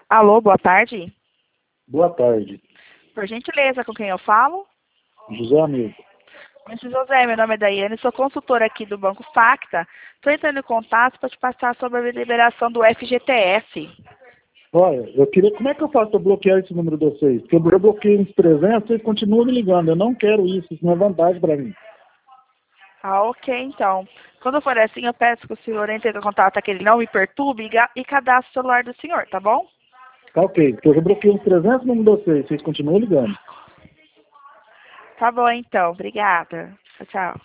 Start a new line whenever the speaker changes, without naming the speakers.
Alô, boa tarde.
Boa tarde.
Por gentileza, com quem eu falo?
José Amigo.
Mr. José, meu nome é Daiane, sou consultora aqui do Banco Facta. Estou entrando em contato para te passar sobre a liberação do FGTS.
Olha, eu queria. Como é que eu faço para bloquear esse número de vocês? Porque eu bloqueei uns 300, vocês continuam me ligando. Eu não quero isso não é vantagem para mim.
Ah, ok, então. Quando for assim, eu peço que o senhor entre em contato, que ele não me perturbe e cadastre o celular do senhor, tá bom?
Tá ok, porque eu já bloqueei uns 300 números de vocês continuam ligando.
Tá bom, então. Obrigada. Tchau, tchau.